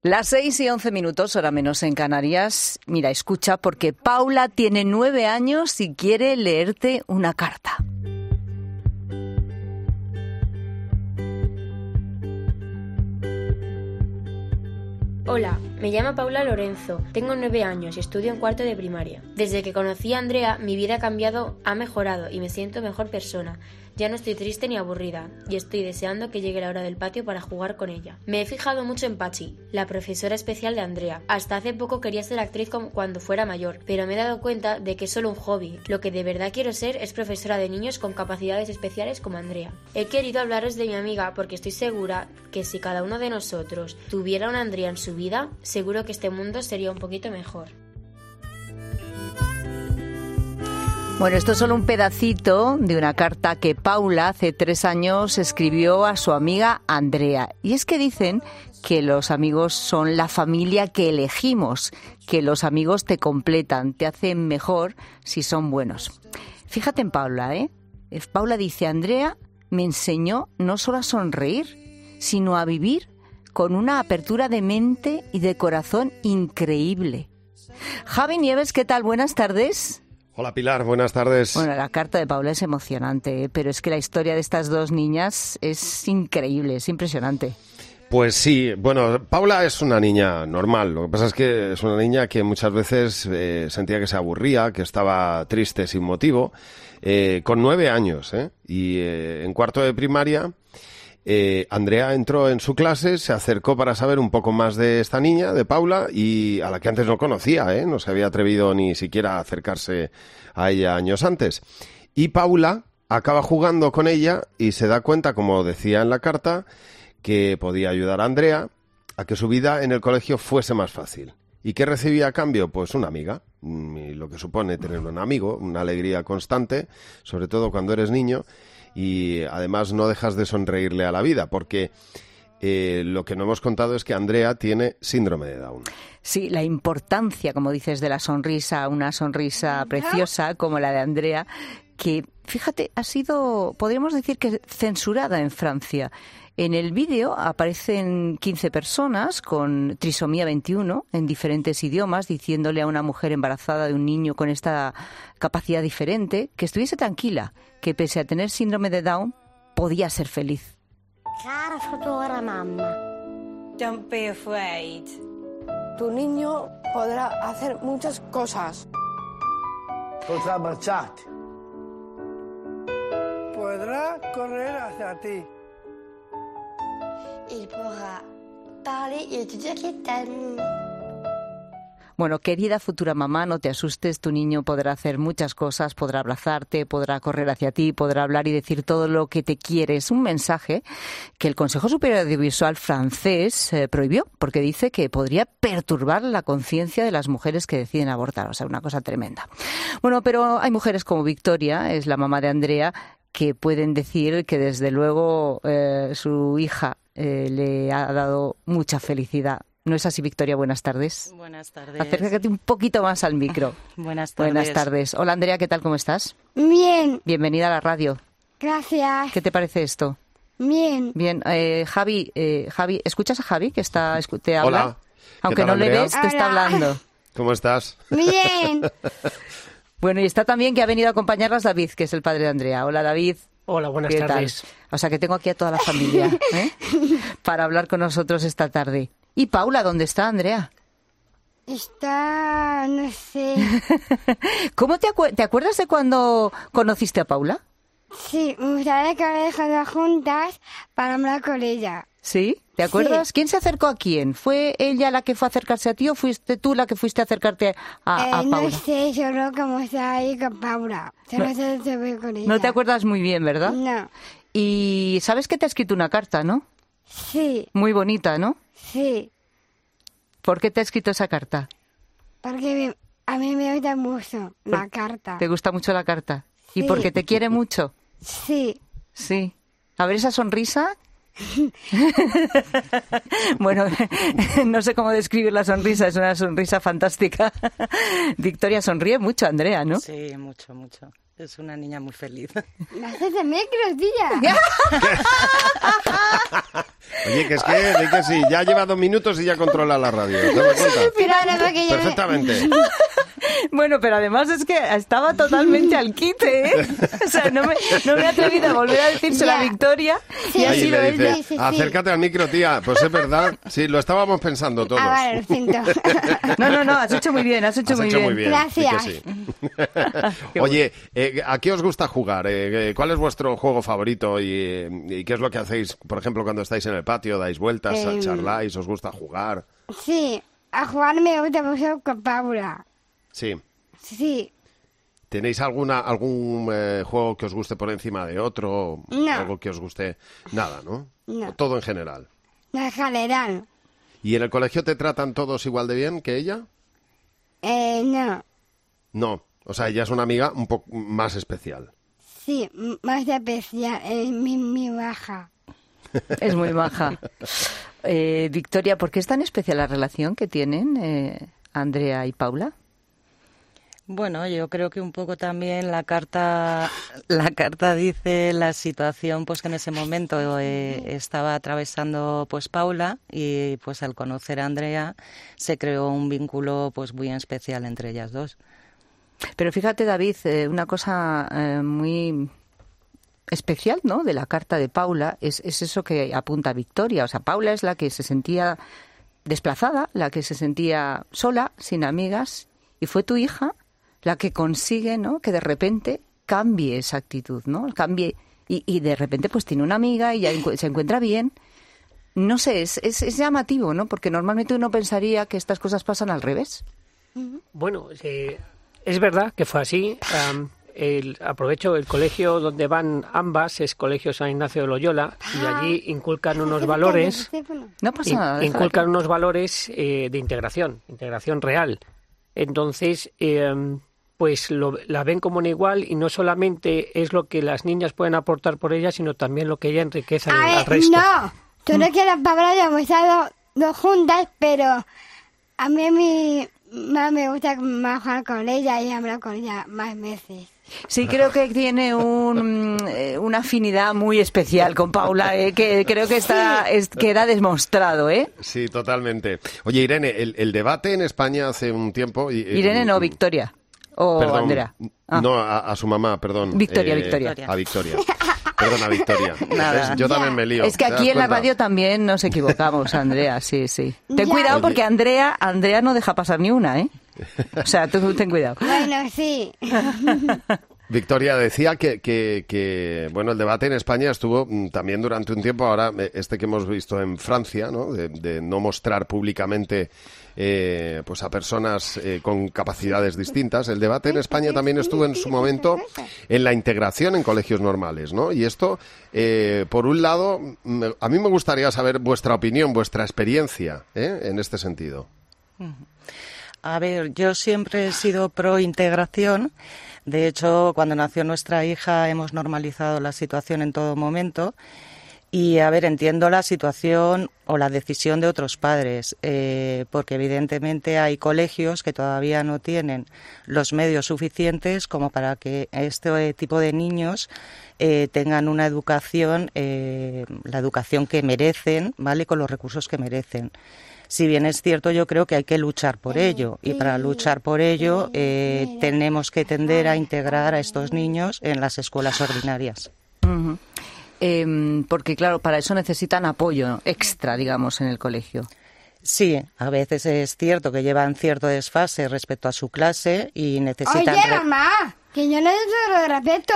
Las 6:11, hora menos en Canarias. Mira, escucha, porque Paula tiene 9 años y quiere leerte una carta. Hola, me llamo Paula Lorenzo, tengo 9 años y estudio en cuarto de primaria. Desde que conocí a Andrea, mi vida ha cambiado, ha mejorado y me siento mejor persona. Ya no estoy triste ni aburrida y estoy deseando que llegue la hora del patio para jugar con ella. Me he fijado mucho en Pachi, la profesora especial de Andrea. Hasta hace poco quería ser actriz cuando fuera mayor, pero me he dado cuenta de que es solo un hobby. Lo que de verdad quiero ser es profesora de niños con capacidades especiales como Andrea. He querido hablaros de mi amiga porque estoy segura que si cada uno de nosotros tuviera una Andrea en su vida, seguro que este mundo sería un poquito mejor. Bueno, esto es solo un pedacito de una carta que Paula hace 3 años escribió a su amiga Andrea. Y es que dicen que los amigos son la familia que elegimos, que los amigos te completan, te hacen mejor si son buenos. Fíjate en Paula, ¿eh? Paula dice, Andrea me enseñó no solo a sonreír, sino a vivir con una apertura de mente y de corazón increíble. Javi Nieves, ¿qué tal? Buenas tardes. Hola Pilar, buenas tardes. Bueno, la carta de Paula es emocionante, pero es que la historia de estas dos niñas es increíble, es impresionante. Pues sí, bueno, Paula es una niña normal, lo que pasa es que es una niña que muchas veces sentía que se aburría, que estaba triste sin motivo, con 9 años, y en cuarto de primaria Andrea entró en su clase, se acercó para saber un poco más de esta niña, de Paula, y a la que antes no conocía, no se había atrevido ni siquiera a acercarse a ella años antes. Y Paula acaba jugando con ella y se da cuenta, como decía en la carta, que podía ayudar a Andrea a que su vida en el colegio fuese más fácil. ¿Y qué recibía a cambio? Pues una amiga, y lo que supone tener un amigo, una alegría constante, sobre todo cuando eres niño. Y además no dejas de sonreírle a la vida, porque lo que no hemos contado es que Andrea tiene síndrome de Down. Sí, la importancia, como dices, de la sonrisa, una sonrisa preciosa como la de Andrea, que, fíjate, ha sido, podríamos decir que censurada en Francia. En el vídeo aparecen 15 personas con trisomía 21 en diferentes idiomas, diciéndole a una mujer embarazada de un niño con esta capacidad diferente que estuviese tranquila, que pese a tener síndrome de Down, podía ser feliz. Cara futura mamá. Don't be afraid. Tu niño podrá hacer muchas cosas. Podrá abrazarte. Podrá correr hacia ti. Il pourra parler et te dire qu'il t'aime. Bueno, querida futura mamá, no te asustes, tu niño podrá hacer muchas cosas, podrá abrazarte, podrá correr hacia ti, podrá hablar y decir todo lo que te quiere. Es un mensaje que el Consejo Superior Audiovisual francés prohibió, porque dice que podría perturbar la conciencia de las mujeres que deciden abortar, o sea, una cosa tremenda. Bueno, pero hay mujeres como Victoria, es la mamá de Andrea, que pueden decir que desde luego su hija le ha dado mucha felicidad. ¿No es así, Victoria? Buenas tardes. Buenas tardes. Acércate un poquito más al micro. Buenas tardes. Buenas tardes. Hola, Andrea, ¿qué tal? ¿Cómo estás? Bien. Bienvenida a la radio. Gracias. ¿Qué te parece esto? Bien. Bien. Javi, ¿escuchas a Javi que te habla? Hola. Aunque ¿Qué tal, no le Andrea? ves, te está hablando. ¿Cómo estás? Bien. Bueno, y está también que ha venido a acompañarnos David, que es el padre de Andrea. Hola, David. Hola, buenas ¿Qué tardes. tal? O sea, que tengo aquí a toda la familia para hablar con nosotros esta tarde. ¿Y Paula, dónde está, Andrea? Está, no sé. ¿Cómo te acuerdas de cuando conociste a Paula? Sí, me gustaría que ahora dejado juntas para hablar con ella. ¿Sí? ¿Te acuerdas? Sí. ¿Quién se acercó a quién? ¿Fue ella la que fue a acercarse a ti o fuiste tú la que fuiste a acercarte a Paula? No sé, solo como está ahí con Paula. Solo se ve con ella. No te acuerdas muy bien, ¿verdad? No. Y sabes que te ha escrito una carta, ¿no? Sí, Muy bonita, ¿no? sí. ¿Por qué te ha escrito esa carta? Porque a mí me gusta mucho la carta. ¿Te gusta mucho la carta? ¿Y Sí. porque te quiere mucho? Sí. Sí. A ver esa sonrisa. Bueno, no sé cómo describir la sonrisa, es una sonrisa fantástica. Victoria sonríe mucho, Andrea, ¿no? Sí, mucho, mucho. Es una niña muy feliz. Me haces de micro, tía. Oye, que es que sí, ya lleva 2 minutos y ya controla la radio. ¿Te das cuenta? Pero ahora porque yo Perfectamente. Bueno, pero además es que estaba totalmente al quite, ¿eh? O sea, no me he atrevido a volver a decírselo a Victoria y ha Ahí sido le dice, ella. Sí. acércate al micro, tía. Pues es verdad. Sí, lo estábamos pensando todos. Vale, lo siento. No, has hecho muy bien, has hecho muy bien. Gracias. Sí que sí. Oye, ¿a qué os gusta jugar? ¿Cuál es vuestro juego favorito y qué es lo que hacéis, por ejemplo, cuando estáis en el patio? ¿Dais vueltas, charláis, os gusta jugar? Sí, a jugar me gusta mucho con Paula. Sí. Sí. ¿Tenéis algún juego que os guste por encima de otro? No. Algo que os guste. Nada, ¿no? No. O todo en general. En general. ¿Y en el colegio te tratan todos igual de bien que ella? No. No. O sea, ella es una amiga un poco más especial. Sí, más especial. Es mi baja. Es muy maja. Victoria, ¿por qué es tan especial la relación que tienen Andrea y Paula? Bueno, yo creo que un poco también la carta dice la situación pues que en ese momento estaba atravesando pues Paula, y pues al conocer a Andrea se creó un vínculo pues muy especial entre ellas dos. Pero fíjate, David, una cosa muy especial, ¿no?, de la carta de Paula es eso que apunta Victoria. O sea, Paula es la que se sentía desplazada, la que se sentía sola, sin amigas, y fue tu hija la que consigue, ¿no?, que de repente cambie esa actitud, ¿no? Cambie y de repente pues tiene una amiga y ya se encuentra bien. No sé, es llamativo, ¿no? Porque normalmente uno pensaría que estas cosas pasan al revés. Bueno, es verdad que fue así. Aprovecho el colegio donde van ambas, es Colegio San Ignacio de Loyola, y allí inculcan unos valores. No pasa nada. Inculcan unos valores de integración real. Entonces, pues la ven como un igual, y no solamente es lo que las niñas pueden aportar por ella, sino también lo que ella enriquece al resto. No, tú no quieres Paula, ya hemos estado dos juntas, pero a mí más me gusta más jugar con ella y hablar con ella más veces. Sí, creo que tiene una afinidad muy especial con Paula, que creo que queda demostrado, ¿eh? Sí, totalmente. Oye, Irene, el debate en España hace un tiempo... Irene no, Victoria. O perdón, Andrea. No, a su mamá, perdón. Victoria. A Victoria. Perdona, Victoria. Nada. Yo también me lío. Es que aquí en la radio también nos equivocamos, Andrea, sí. Ten cuidado porque Andrea no deja pasar ni una, ¿eh? O sea, tú ten cuidado. Bueno, sí. Victoria, decía que bueno, el debate en España estuvo también durante un tiempo, ahora que hemos visto en Francia, ¿no?, de no mostrar públicamente pues a personas con capacidades distintas. El debate en España también estuvo en su momento en la integración en colegios normales, ¿no? Y esto, por un lado, a mí me gustaría saber vuestra opinión, vuestra experiencia, en este sentido. A ver, yo siempre he sido pro integración. De hecho, cuando nació nuestra hija hemos normalizado la situación en todo momento. Y, a ver, entiendo la situación o la decisión de otros padres, porque evidentemente hay colegios que todavía no tienen los medios suficientes como para que este tipo de niños tengan una educación, la educación que merecen, ¿vale?, con los recursos que merecen. Si bien es cierto, yo creo que hay que luchar por ello, y para luchar por ello tenemos que tender a integrar a estos niños en las escuelas ordinarias. Uh-huh. Porque, claro, para eso necesitan apoyo extra, digamos, en el colegio. Sí, a veces es cierto que llevan cierto desfase respecto a su clase y necesitan... Oye, mamá, que yo no te lo respeto.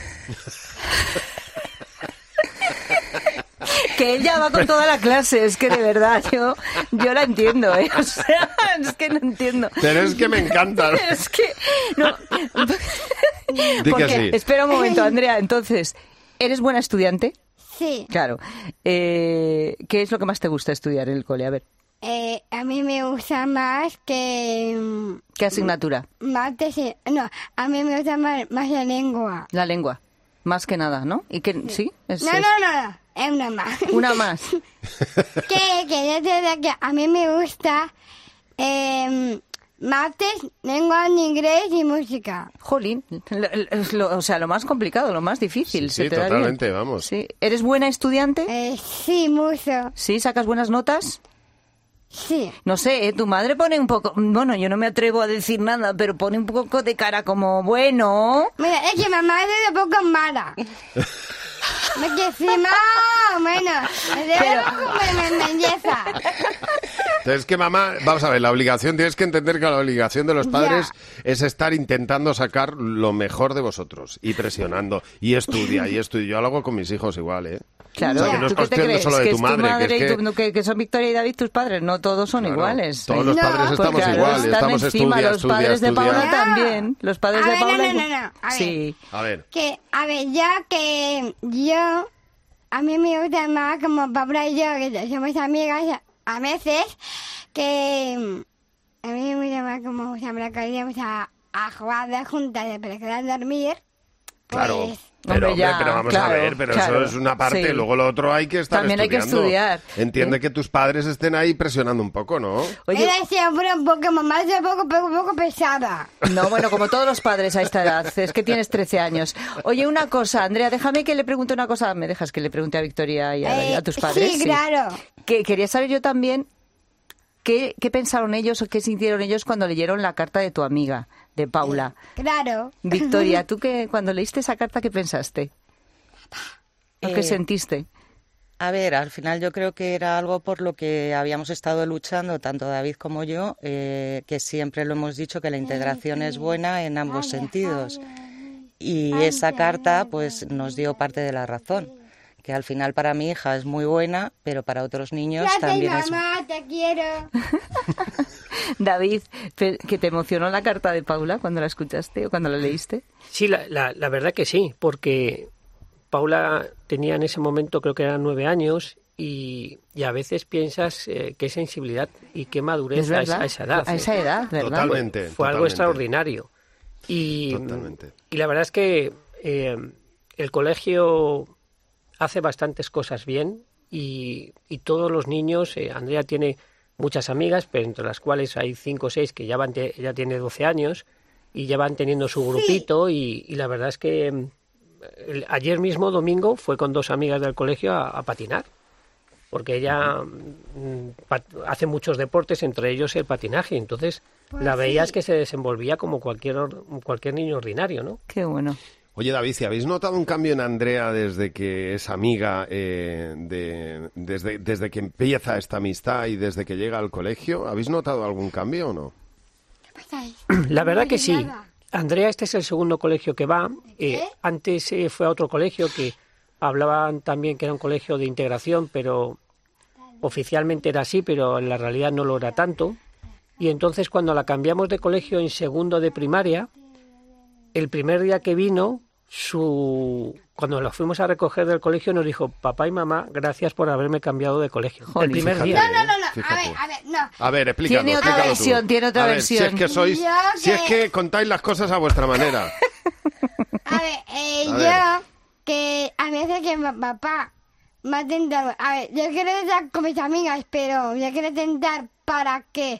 Que ella va con toda la clase, es que de verdad yo la entiendo, ¿eh? O sea, es que no entiendo. Pero es que me encanta. Es que no. Di Porque, que sí. Espera un momento, Andrea, entonces, ¿eres buena estudiante? Sí. Claro. ¿Qué es lo que más te gusta estudiar en el cole? A ver. A mí me gusta más que... ¿Qué asignatura? Mates, no, a mí me gusta más la lengua. La lengua, más que nada, ¿no? ¿Y que sí? No, es una más. Una más. que a mí me gusta martes, lengua en inglés y música. Jolín, o sea, lo más complicado, lo más difícil. Sí, ¿Se te da bien? totalmente, vamos. Sí. ¿Eres buena estudiante? Sí, mucho. ¿Sí? ¿Sacas buenas notas? Sí. No sé, tu madre pone un poco... Bueno, yo no me atrevo a decir nada, pero pone un poco de cara como, bueno... Mira, es que mamá es un poco mala. Es que sí, más o menos. Me belleza. Entonces, que mamá, vamos a ver, la obligación, tienes que entender que la obligación de los padres es estar intentando sacar lo mejor de vosotros y presionando, y estudia. Yo lo hago con mis hijos igual, ¿eh? Claro, o sea, que no es ¿tú qué te cuestión crees? solo de ¿Que tu es madre, que son Victoria y David tus padres? No, todos son iguales. Todos los padres estamos Pues claro, igual, están estamos encima, los padres de Paula también. Los padres A de ver, Paula... no. A ver. Sí. A ver. Ya que yo... A mí me gusta más como Paula y yo, que somos amigas, a veces, que a mí me gusta más como siempre que íbamos a jugar de juntas, pero que a dormir, pues... Claro. Pero vamos a ver, eso es una parte, luego lo otro hay que estar también estudiando. Hay que estudiar. Entiende que tus padres estén ahí presionando un poco, ¿no? Oye, siempre un poco, mamá es un poco pesada. No, bueno, como todos los padres a esta edad, es que tienes 13 años. Oye, una cosa, Andrea, déjame que le pregunte una cosa, ¿me dejas que le pregunte a Victoria y a tus padres? Sí, claro. Que quería saber yo también qué pensaron ellos o qué sintieron ellos cuando leyeron la carta de tu amiga, de Paula. Claro. Victoria, ¿tú cuando leíste esa carta qué pensaste? ¿O qué sentiste? A ver, al final yo creo que era algo por lo que habíamos estado luchando, tanto David como yo, que siempre lo hemos dicho, que la integración es buena en ambos sentidos. Y esa carta pues nos dio parte de la razón, que al final para mi hija es muy buena, pero para otros niños también es... mamá, te quiero. David, ¿que te emocionó la carta de Paula cuando la escuchaste o cuando la leíste? Sí, la verdad que sí, porque Paula tenía en ese momento, creo que eran 9 años, y a veces piensas qué sensibilidad y qué madurez a esa edad. A esa edad, ¿verdad? Totalmente. Fue algo extraordinario. Y la verdad es que el colegio hace bastantes cosas bien y todos los niños, Andrea tiene muchas amigas, pero entre las cuales hay 5 o 6 que ya tiene 12 años y ya van teniendo su grupito y la verdad es que ayer mismo, domingo, fue con 2 amigas del colegio a patinar, porque ella hace muchos deportes, entre ellos el patinaje, entonces la veías que se desenvolvía como cualquier niño ordinario, ¿no? Qué bueno. Oye, David, ¿si habéis notado un cambio en Andrea desde que es amiga, desde que empieza esta amistad y desde que llega al colegio? ¿Habéis notado algún cambio o no? La verdad que sí. Andrea, este es el segundo colegio que va. Antes fue a otro colegio que hablaban también que era un colegio de integración, pero oficialmente era así, pero en la realidad no lo era tanto. Y entonces cuando la cambiamos de colegio en segundo de primaria, el primer día que vino, cuando la fuimos a recoger del colegio nos dijo: papá y mamá, gracias por haberme cambiado de colegio. Joder, el primer fíjate, día. No. A ver, explícalo. Tiene otra versión, tú. tiene otra a ver, versión. Si es que contáis las cosas a vuestra manera. A ver, que a veces que mi papá me ha tentado. A ver, yo quiero estar con mis amigas, pero yo quiero tentar para que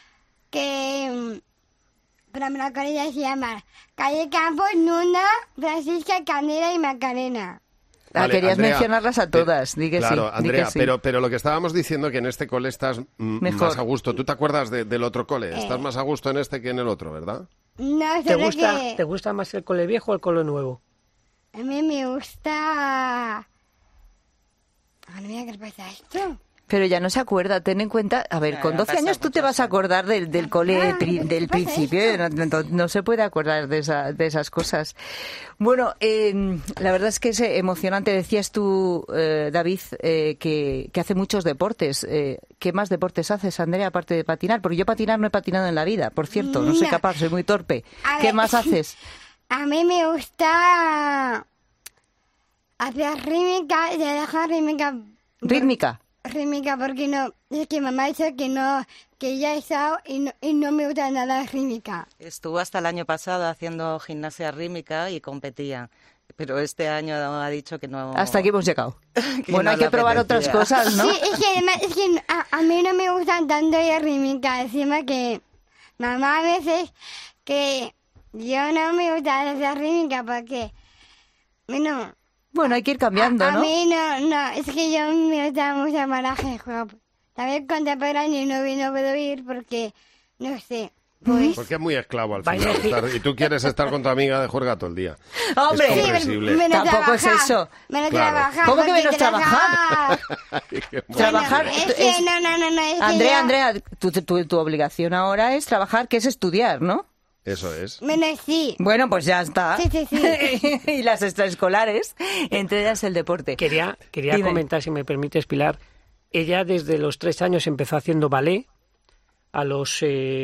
pero me la con ella se llama Calle Campos, Nuna, Francisca, Canela y Macarena. Vale, querías Andrea, mencionarlas a todas, di que claro, sí. Andrea, sí. pero lo que estábamos diciendo que en este cole estás más a gusto. ¿Tú te acuerdas del otro cole? Estás más a gusto en este que en el otro, ¿verdad? No, ¿Te gusta más el cole viejo o el cole nuevo? A mí me gusta... A ver, mira qué pasa esto. Pero ya no se acuerda, ten en cuenta, a ver, con 12 años tú te vas a acordar del cole del principio, no se puede acordar de esas cosas. Bueno, la verdad es que es emocionante, decías tú, David, que hace muchos deportes. ¿Qué más deportes haces, Andrea, aparte de patinar? Porque yo patinar no he patinado en la vida, por cierto, no soy capaz, soy muy torpe. ¿Qué más haces? A mí me gusta hacer rítmica, y dejar rítmica. ¿Rítmica? Rítmica, porque no, es que mamá dice que no, que ya he estado y no me gusta nada rítmica. Estuvo hasta el año pasado haciendo gimnasia rítmica y competía, pero este año ha dicho que no. Hasta aquí hemos llegado. Bueno, no hay que probar otras cosas, ¿no? Sí, es que a mí no me gustan tanto la rítmica, encima que mamá a veces que yo no me gusta hacer rítmica porque, bueno... Bueno, hay que ir cambiando, ¿no? A mí no, es que yo me gusta mucho más hip hop. También contemporáneo no puedo ir porque, no sé, pues... Porque es muy esclavo al final. Y tú quieres estar con tu amiga de juerga todo el día. ¡Hombre! Es comprensible. Menos Tampoco trabajar, es eso. Menos Claro. trabajar. ¿Cómo que porque menos trabajar? Trabajar... Bueno, es que no, es que Andrea, tu obligación ahora es trabajar, que es estudiar, ¿no? Eso es. Menos sí. Bueno, pues ya está. Sí. Y las extraescolares, entre ellas el deporte. Quería Dime. comentar, si me permites, Pilar. Ella desde los 3 años empezó haciendo ballet. A los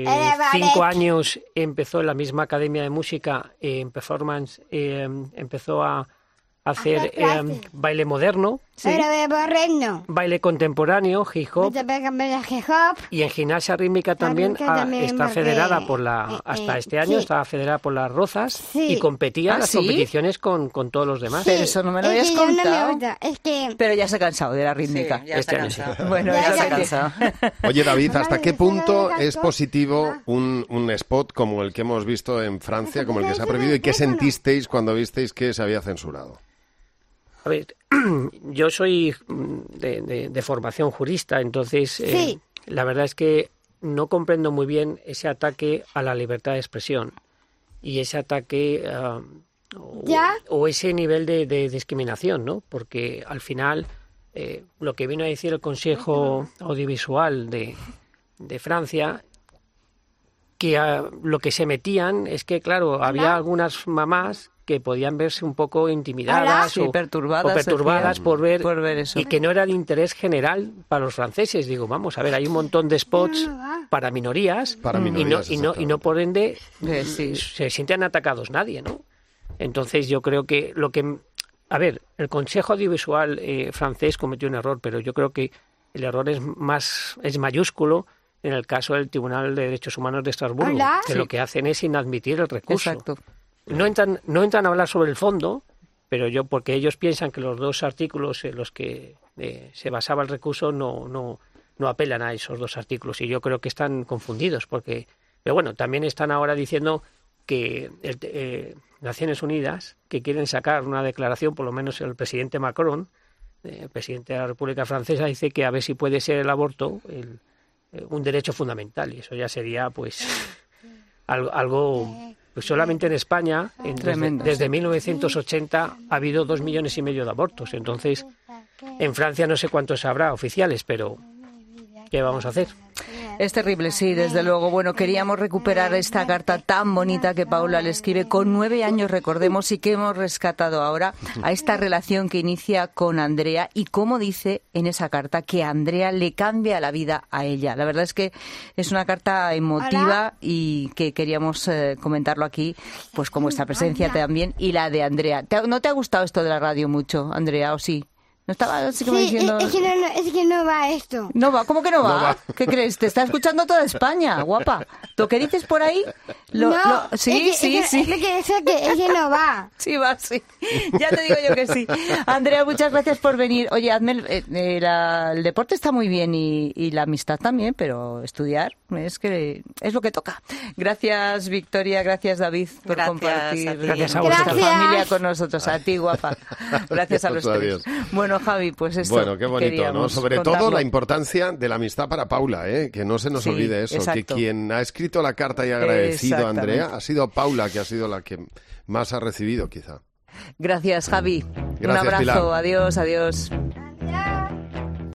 5 años empezó en la misma academia de música, en performance, empezó a hacer baile moderno, Pero de borreno. baile contemporáneo, hip hop, Hip hop. y en gimnasia rítmica también, está porque, federada por hasta este año, sí. estaba federada por las Rozas Sí. y competía en ¿Ah, las sí? competiciones con todos los demás. Pero eso no me lo Es habías que yo no contado. me gusta, es que... Pero ya se ha cansado de la rítmica. Sí, ya Este está año sí. cansado. Bueno, Ya eso se ha es que- cansado. Oye, David, ¿hasta qué punto es Gato. positivo un spot como el que hemos visto en Francia, como el que se ha prohibido, y qué sentisteis cuando visteis que se había censurado? A ver, yo soy de formación jurista, entonces Sí. la verdad es que no comprendo muy bien ese ataque a la libertad de expresión y ese ataque ¿Ya? o ese nivel de discriminación, ¿no? Porque al final lo que vino a decir el Consejo Audiovisual de Francia, que lo que se metían es que, claro, había algunas mamás que podían verse un poco intimidadas Sí, o perturbadas, perturbadas decían, por ver eso. y que no era el interés general para los franceses. Digo, vamos a ver, hay un montón de spots para minorías, Para minorías, y no por ende Sí. se sienten atacados nadie, ¿no? Entonces yo creo que a ver, el Consejo Audiovisual francés cometió un error, pero yo creo que el error es mayúsculo en el caso del Tribunal de Derechos Humanos de Estrasburgo, ¿Hola? que Sí. lo que hacen es inadmitir el recurso. Exacto. No entran a hablar sobre el fondo, pero porque ellos piensan que los 2 artículos en los que se basaba el recurso no apelan a esos 2 artículos, y yo creo que están confundidos, pero bueno, también están ahora diciendo que Naciones Unidas, que quieren sacar una declaración, por lo menos el presidente Macron, el presidente de la República Francesa, dice que a ver si puede ser el aborto un derecho fundamental, y eso ya sería pues algo pues solamente en España Tremendo, desde sí. 1980 ha habido 2,5 millones de abortos. Entonces en Francia no sé cuántos habrá oficiales, pero ¿qué vamos a hacer? Es terrible, sí, desde luego. Bueno, queríamos recuperar esta carta tan bonita que Paula le escribe con 9 años, recordemos, y que hemos rescatado ahora a esta relación que inicia con Andrea y cómo dice en esa carta que Andrea le cambia la vida a ella. La verdad es que es una carta emotiva. Hola. Y que queríamos comentarlo aquí, pues con vuestra presencia también y la de Andrea. ¿No te ha gustado esto de la radio mucho, Andrea, o sí? ¿No estaba así como diciendo...? Es que no va esto. No va, ¿cómo que no va? No va. ¿Qué crees? Te está escuchando toda España, guapa. ¿Lo que dices por ahí? Sí. Es que no va. Sí, va, sí. Ya te digo yo que sí. Andrea, muchas gracias por venir. Oye, hazme el deporte está muy bien y la amistad también, pero estudiar es lo que toca. Gracias, Victoria, gracias, David, por Gracias compartir a ti. Gracias a vuestra vosotros. familia con nosotros. A ti, guapa. Gracias a los Adiós. tres. Bueno, Javi, pues esto Bueno, qué bonito, ¿no? queríamos Sobre contarlo. todo la importancia de la amistad para Paula, ¿eh? Que no se nos Sí, olvide eso, exacto. que quien ha escrito la carta y agradecido a Exactamente. Andrea ha sido Paula, que ha sido la que más ha recibido, quizá. Gracias, Javi. Un Gracias, abrazo. Pilar. Adiós, adiós. Adiós.